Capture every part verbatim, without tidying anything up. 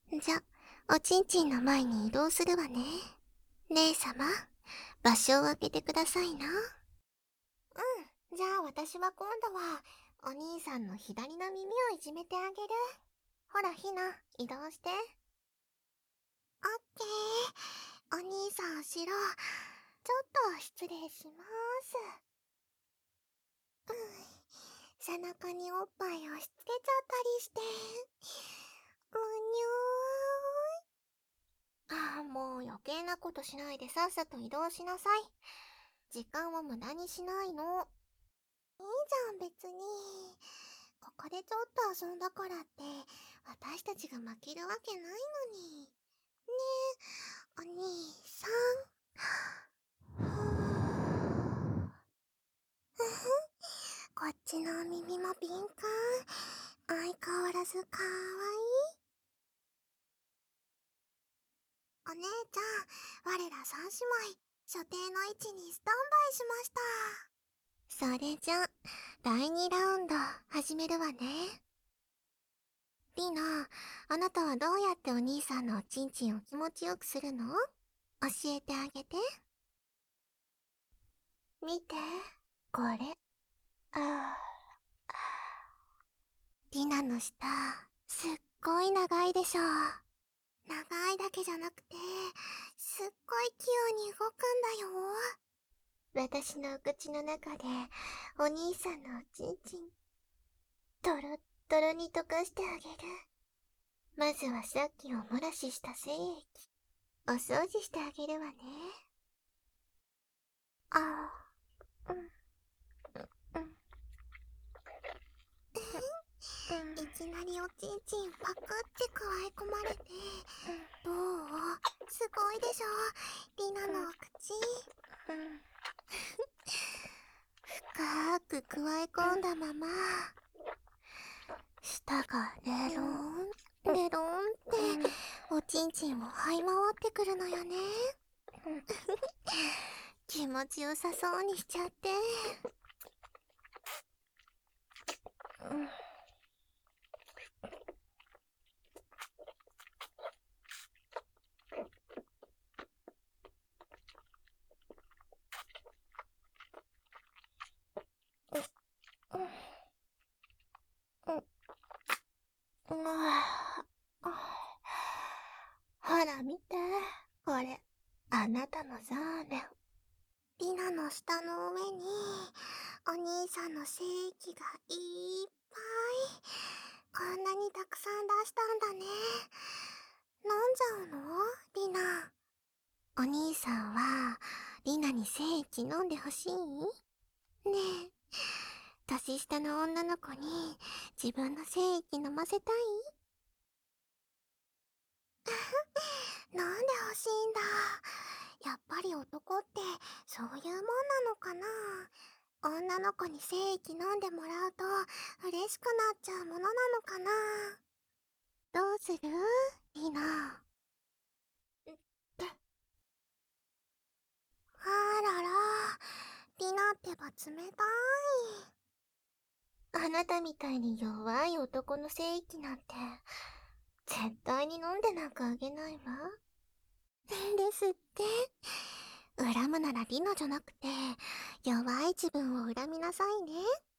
じゃ、おちんちんの前に移動するわね。姉様、場所を空けてくださいな。うん、じゃあ私は今度は、お兄さんの左の耳をいじめてあげる。ほら、ひな、移動して。オッケー。お兄さん後ろ。ちょっと失礼します。うん。背中におっぱい押し付けちゃったりして。むにゅーい。ああ、もう余計なことしないでさっさと移動しなさい。時間を無駄にしないの。いいじゃん、別に。ここでちょっと遊んだからって、私たちが負けるわけないのに。ねえ、お兄さん。ふふこっちのお耳も敏感。相変わらずかわいい。お姉ちゃん、我ら三姉妹、所定の位置にスタンバイしました。それじゃ、だいにラウンド、始めるわね。リナ、あなたはどうやってお兄さんのおちんちんを気持ちよくするの？教えてあげて。見て、これ。ああ。リナの舌、すっごい長いでしょ。長いだけじゃなくて、すっごい器用に動くんだよ。私の口の中で、お兄さんのおちんちん、トロットロに溶かしてあげる。まずはさっきお漏らしした精液、お掃除してあげるわね。ああ、うん、うん。いきなりおちんちんパクってくわえ込まれて、どう？すごいでしょ、リナのお口。深くくわえ込んだまま、舌がレロン、レロンっておちんちんを這い回ってくるのよね。気持ちよさそうにしちゃって。ほら見て、これ、あなたのザーメン。リナの舌の上に、お兄さんの精液がいっぱい。こんなにたくさん出したんだね。飲んじゃうの？リナ。お兄さんは、リナに精液飲んでほしい？ねえ、年下の女の子に自分の精液飲ませたい？飲んでほしいんだ。やっぱり男ってそういうもんなのかな。女の子に精液飲んでもらうと嬉しくなっちゃうものなのかな。どうする？リナ。あらら、リナってば冷たい。あなたみたいに弱い男の精液なんて、絶対に飲んでなんかあげないわ。ですって。恨むならリナじゃなくて、弱い自分を恨みなさいね。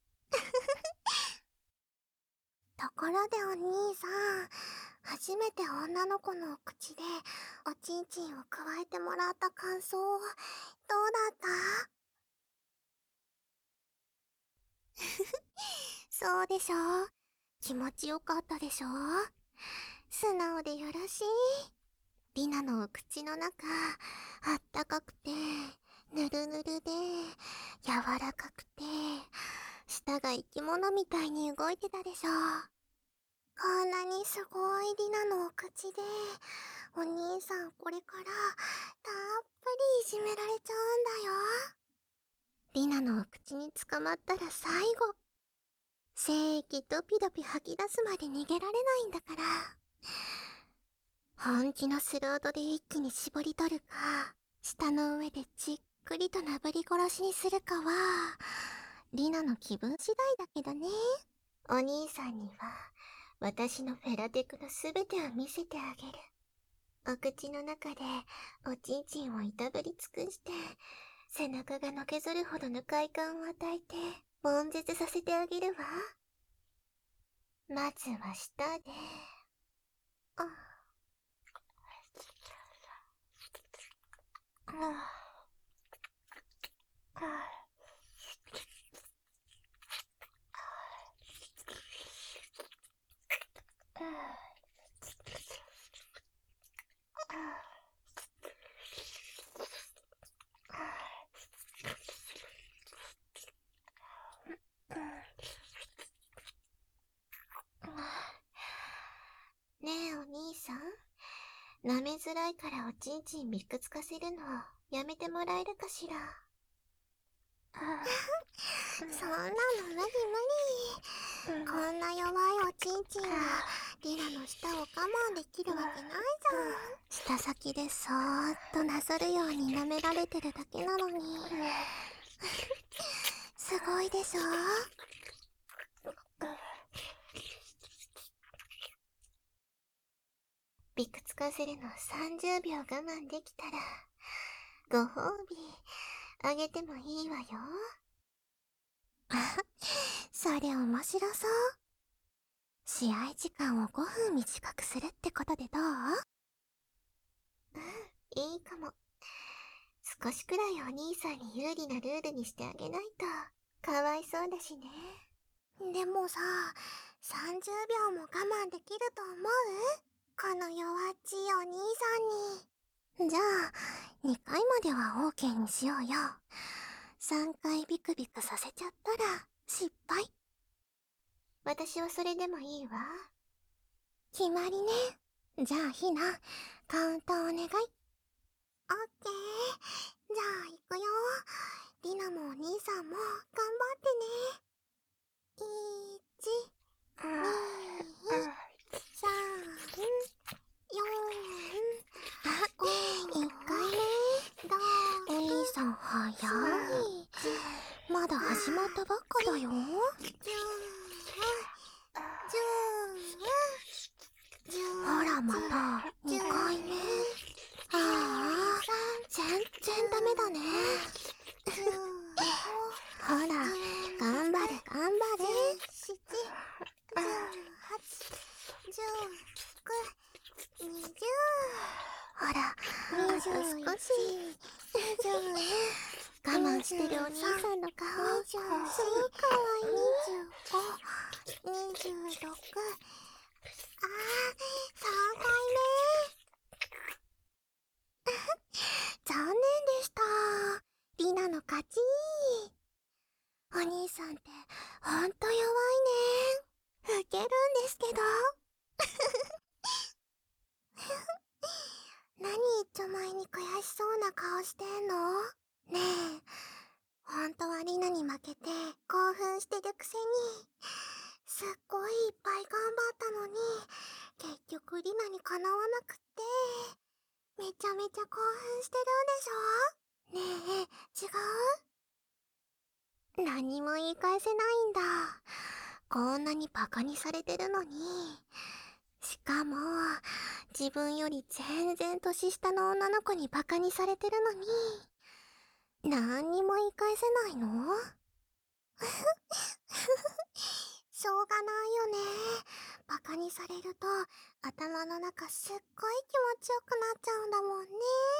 ところでお兄さん、初めて女の子のお口でおちんちんをくわえてもらった感想、どうだった？そうでしょ？気持ちよかったでしょ？素直でよろしい。リナのお口の中、あったかくて、ぬるぬるで、柔らかくて、舌が生き物みたいに動いてたでしょ。こんなにすごいリナのお口で、お兄さんこれからたっぷりいじめられちゃうんだよ。リナのお口に捕まったら最後。精液ドピドピ吐き出すまで逃げられないんだから。本気のスロードで一気に絞り取るか、舌の上でじっくりとなぶり殺しにするかは、リナの気分次第だけどね。お兄さんには、 私のフェラテクのすべてを見せてあげる。お口の中でおちんちんをいたぶり尽くして、背中がのけぞるほどの快感を与えて、悶絶させてあげるわ。まずは舌で、あ、あ、あ、ねえお兄さん、舐めづらいからおちんちんびっくつかせるのやめてもらえるかしら。そんなの無理無理。こんな弱いおちんちんがリラの舌を我慢できるわけないじゃん。舌先でそーっとなぞるように舐められてるだけなのに。すごいでしょ。びくつかせるのさんじゅうびょう我慢できたら、ご褒美あげてもいいわよ。それ面白そう。試合時間をごふん短くするってことでどう？うん、いいかも。少しくらいお兄さんに有利なルールにしてあげないと、かわいそうだしね。でもさ、さんじゅうびょうも我慢できると思う？この弱っちいお兄さんに。じゃあ、にかいまでは OK にしようよ。さんかいビクビクさせちゃったら、失敗。私はそれでもいいわ。決まりね。じゃあひな、カウントお願い。オッケー。じゃあ行くよ。リナもお兄さんも頑張ってね。いち、に、さん、よん、ご、いっかいめ。お兄さん早い。まだ始まったばっかだよ。じゅう、じゅう、ほらまたにかいめ。ああ、全然ダメだね。ほら、頑張れ頑張れ。じゅうなな、じゅうはち、じゅうきゅう、にじゅう。ほら、あと少し。我慢してるお兄さんの顔、すごいかわいい。にじゅうご、にじゅうろく、あー、さんかいめ。残念でした。リナの勝ち。お兄さんってほんと弱いね。ウケるんですけど。何一丁前に悔しそうな顔してんの？ねえ、ほんとはリナに負けて興奮してるくせに、すっごいいっぱい頑張ったのに、結局リナにかなわなくって、めちゃめちゃ興奮してるんでしょ？ねえ、違う？何も言い返せないんだ。こんなにバカにされてるのに。しかも、自分より全然年下の女の子にバカにされてるのに、なんにも言い返せないの？しょうがないよね。バカにされると、頭の中すっごい気持ちよくなっちゃうんだもんね。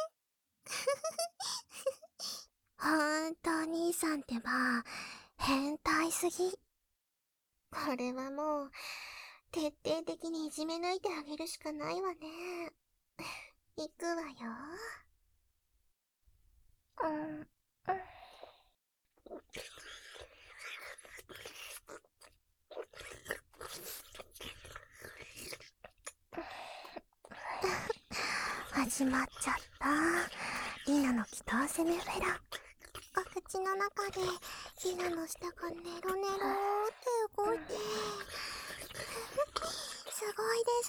ほんとお兄さんってば、変態すぎ。これはもう、徹底的にいじめ抜いてあげるしかないわね。行くわよ。うん、うん。始まっちゃった。リナの祈祷攻めフェラ。お口の中でリナの舌がネロネロって動いて、すごいでし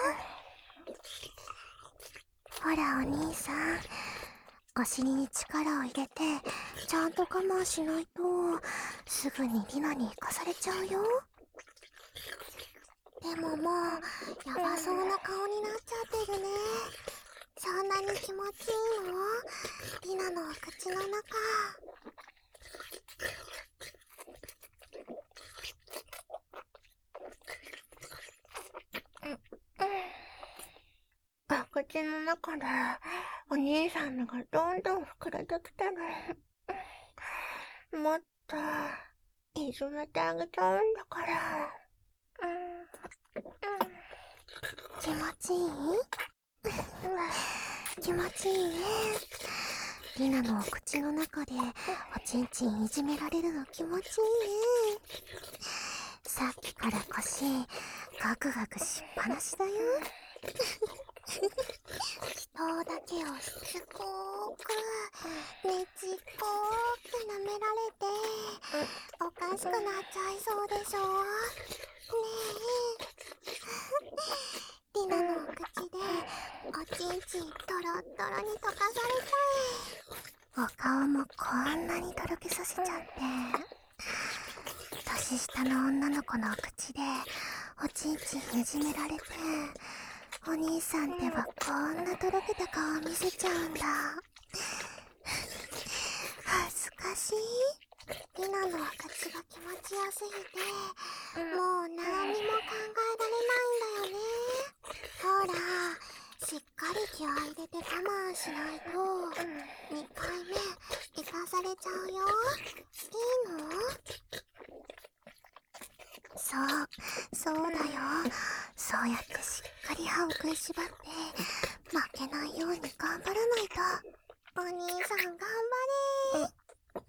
ょ？ほらお兄さん、お尻に力を入れてちゃんと我慢しないとすぐにリナに行かされちゃうよ。 でももうやばそうな顔になっちゃってるね。そんなに気持ちいいの？リナのお口の中。お口の中でお兄さんのがどんどん膨れてきてる。もっといじめてあげちゃうんだから。気持ちいい？気持ちいいね。リナのお口の中でおちんちんいじめられるの気持ちいいね。さっきから腰ガクガクしっぱなしだよ。人だけをしつこーくねちっこーく舐められておかしくなっちゃいそうでしょ。ねえリナのお口でおちんちんトロットロに溶かされちゃえ。お顔もこんなにとろけさせちゃって、年下の女の子の口でおちんちんいじめられて、お兄さんってばこんなとろけた顔見せちゃうんだ。恥ずかしい。リナのお口が気持ちよすぎてもう何にも考えられないんだよね。ほら、しっかり気合い入れて我慢しないとにかいめ行かされちゃうよ。いいの？そう、そうだよ。そうやってしっかり歯を食いしばって負けないように頑張らないと。お兄さん頑張れ。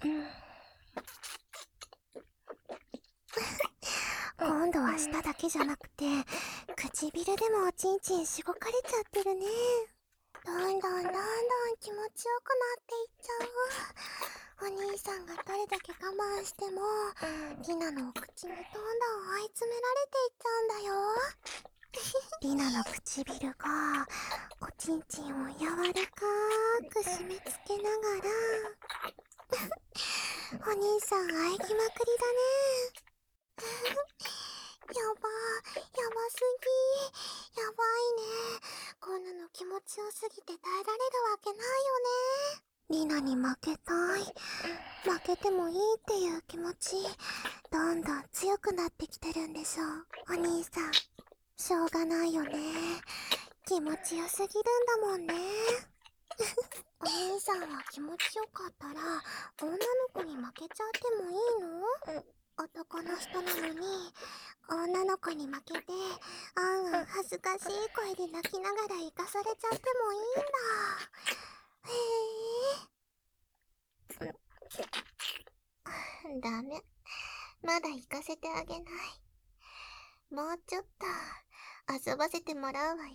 今度は舌だけじゃなくて唇でもおちんちんしごかれちゃってるね。どんどんどんどん気持ちよくなっていっちゃう。お兄さんがどれだけ我慢してもリナのお口にどんどん追い詰められていっちゃうんだよ。リナの唇がおちんちんを柔らかく締め付けながらお兄さん喘ぎまくりだね。やば、やばすぎ。やばいね。こんなの気持ちよすぎて耐えられるわけないよね。リナに負けたい。負けてもいいっていう気持ち、どんどん強くなってきてるんでしょう。お兄さん、しょうがないよね。気持ちよすぎるんだもんね。お兄さんは気持ちよかったら女の子に負けちゃってもいいの？男の人なのに女の子に負けてあんあん恥ずかしい声で泣きながら行かされちゃってもいいんだ。へえ。ダメ。まだ行かせてあげない。もうちょっと遊ばせてもらうわよ。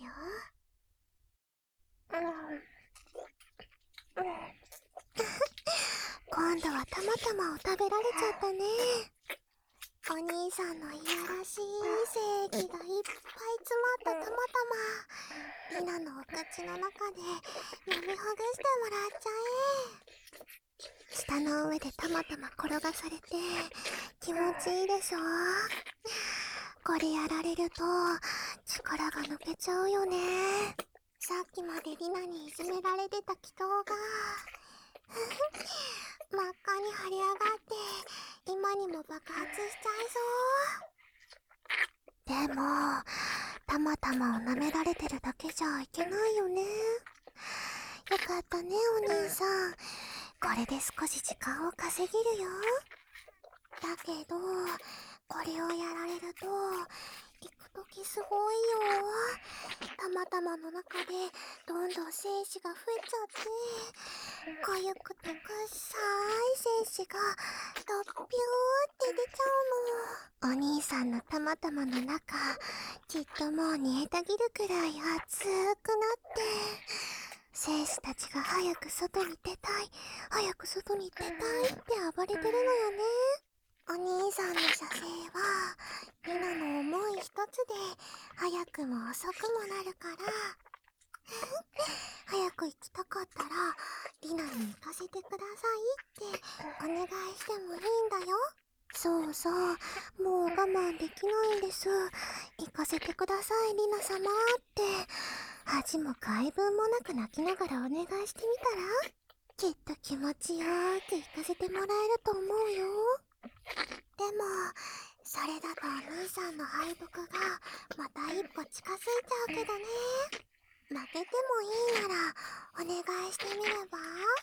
今度はたまたまを食べられちゃったね。お兄さんのいやらしい精液がいっぱい詰まったたまたま、リナのお口の中で飲みほぐしてもらっちゃえ。舌の上でたまたま転がされて気持ちいいでしょ。これやられると力が抜けちゃうよね。さっきまでリナにいじめられてた気筒が真っ赤に腫れ上がって今にも爆発しちゃいそう。でもたまたまを舐められてるだけじゃいけないよね。よかったねお兄さん。これで少し時間を稼げるよ。だけどこれをやられると行くときすごいよ。たまたまの中でどんどん精子が増えちゃってかゆくてくっさい精子がドッピューって出ちゃうの。お兄さんのたまたまの中きっともう煮えたぎるくらい熱くなって精子たちが早く外に出たい早く外に出たいって暴れてるのよね。お兄さんの射精はリナの思い一つで早くも遅くもなるから早く行きたかったらリナに行かせてくださいってお願いしてもいいんだよ。 そうそう、もう我慢できないんです。行かせてください、リナ様って。恥も外聞もなく泣きながらお願いしてみたら、きっと気持ちよーく行かせてもらえると思うよ。でも、それだとお兄さんの敗北がまた一歩近づいちゃうけどね。負けてもいいならお願いしてみれば？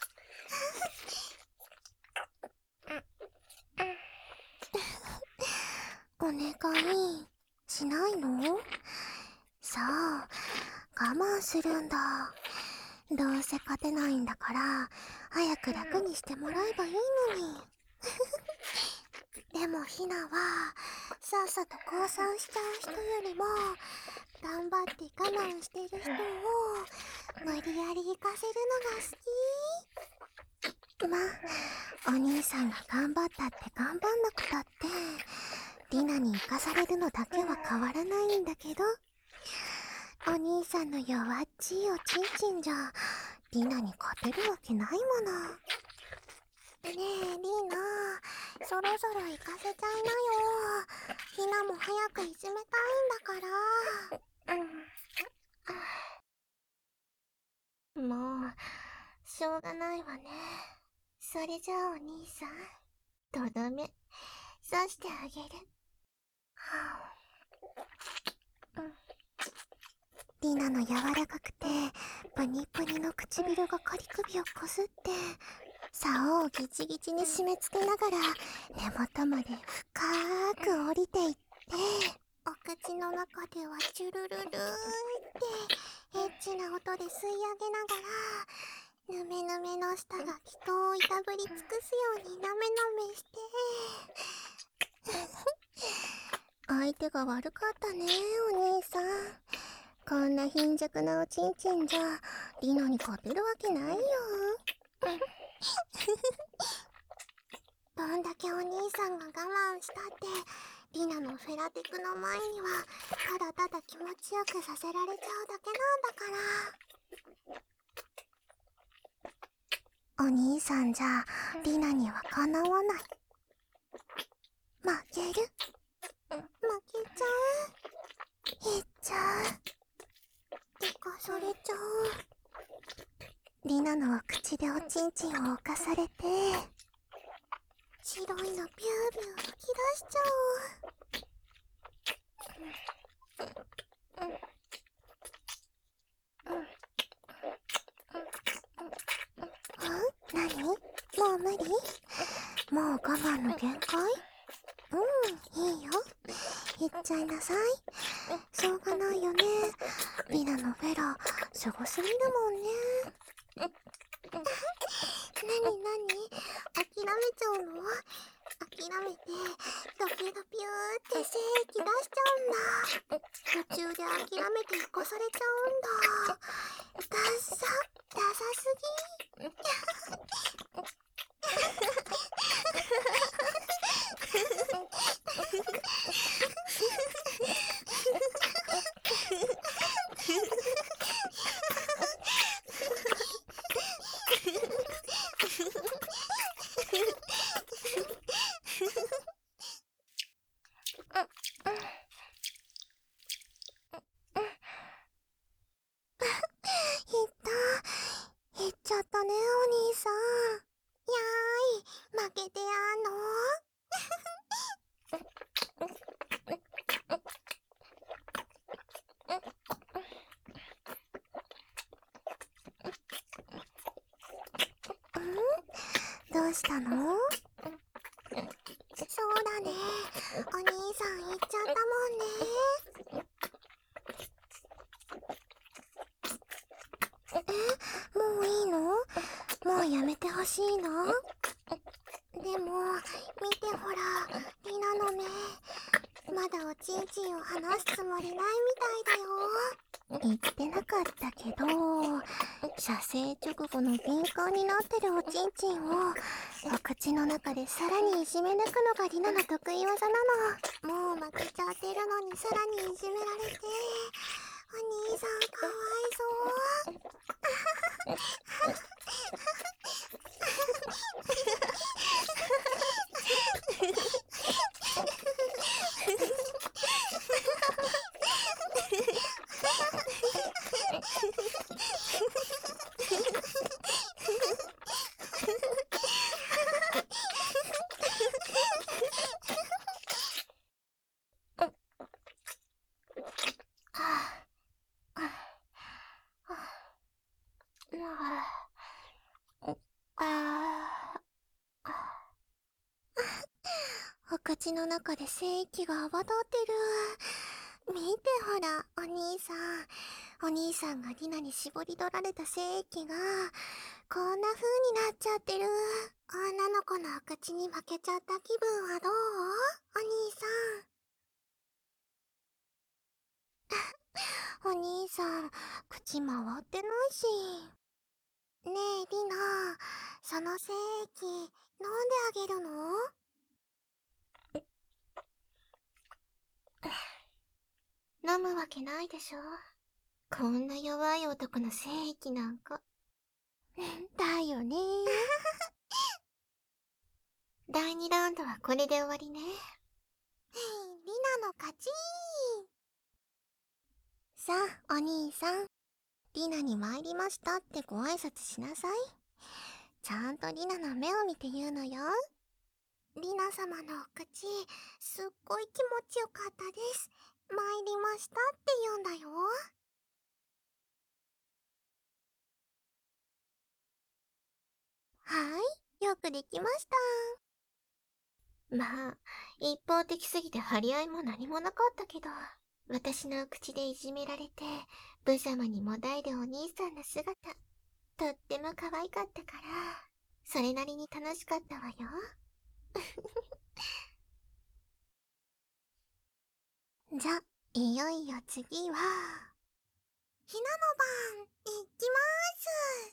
お願いしないの？そう、我慢するんだ。どうせ勝てないんだから早く楽にしてもらえばいいのに。でもヒナはさっさと降参しちゃう人よりも頑張って我慢してる人を無理やり行かせるのが好き。まあお兄さんが頑張ったって頑張んなくたってリナに行かされるのだけは変わらないんだけど、お兄さんの弱っちいおちんちんじゃリナに勝てるわけないもの。ねえリナ、そろそろ行かせちゃいなよ。ヒナも早くいじめたいんだから。もうしょうがないわね。それじゃあお兄さん、とどめ刺してあげる。はあ、うん、リナの柔らかくてプニプニの唇がカリ首をこすって竿をギチギチに締め付けながら根元まで深く降りていって、お口の中ではチュルルルーってエッチな音で吸い上げながらぬめぬめの舌が人をいたぶり尽くすようになめなめして。相手が悪かったねお兄さん。こんな貧弱なおちんちんじゃリナに勝てるわけないよ。どんだけお兄さんが我慢したってリナのフェラテクの前にはただただ気持ちよくさせられちゃうだけなんだから。お兄さんじゃリナにはかなわない。負ける？負けちゃう？いっちゃう？てかそれちゃう？リナの口でおちんちんを侵されて白いのビュービュー吹き出しちゃう。ん？何？もう無理？もう我慢の限界？うん、いいよ。言っちゃいなさい。しょうがないよね。リナのフェラ、すごすぎるもんね。なになに？諦めちゃうの？諦めてドキドキューって精液出しちゃうんだ。途中で諦めて起こされちゃうんだ。ダッサ、ダサすぎ。言っちゃったねお兄さん。やーい、負けてやんの？どうしたの？そうだね、お兄さん言っちゃったもんね。え、もういいの？もうやめてほしいの？でも見てほら、リナの目まだおちんちんを離すつもりないみたいだよ。言ってなかったけど、射精直後の敏感になってるおちんちんをお口の中でさらにいじめ抜くのがリナの得意技なの。もう負けちゃってるのにさらにいじめられて、お兄さんかわいそう。 口の中で精液が泡立ってる。見てほら、お兄さん。お兄さんがリナに絞り取られた精液が、こんな風になっちゃってる。女の子のお口に負けちゃった気分はどう？お兄さん。お兄さん、口回ってないし。ねえ、リナ、その精液、飲んであげるの？飲むわけないでしょ。こんな弱い男の精液なんか。だよね。だいにラウンドはこれで終わりね。リナの勝ち。さあ、お兄さん。リナに参りましたってご挨拶しなさい。ちゃんとリナの目を見て言うのよ。リナ様のお口、すっごい気持ちよかったです。参りましたって言うんだよ。はい、よくできました。まあ、一方的すぎて張り合いも何もなかったけど、私の口でいじめられて、無様にもだえるお兄さんの姿、とっても可愛かったから、それなりに楽しかったわよ。じゃ、いよいよ次は、ひなの番、いきまーす。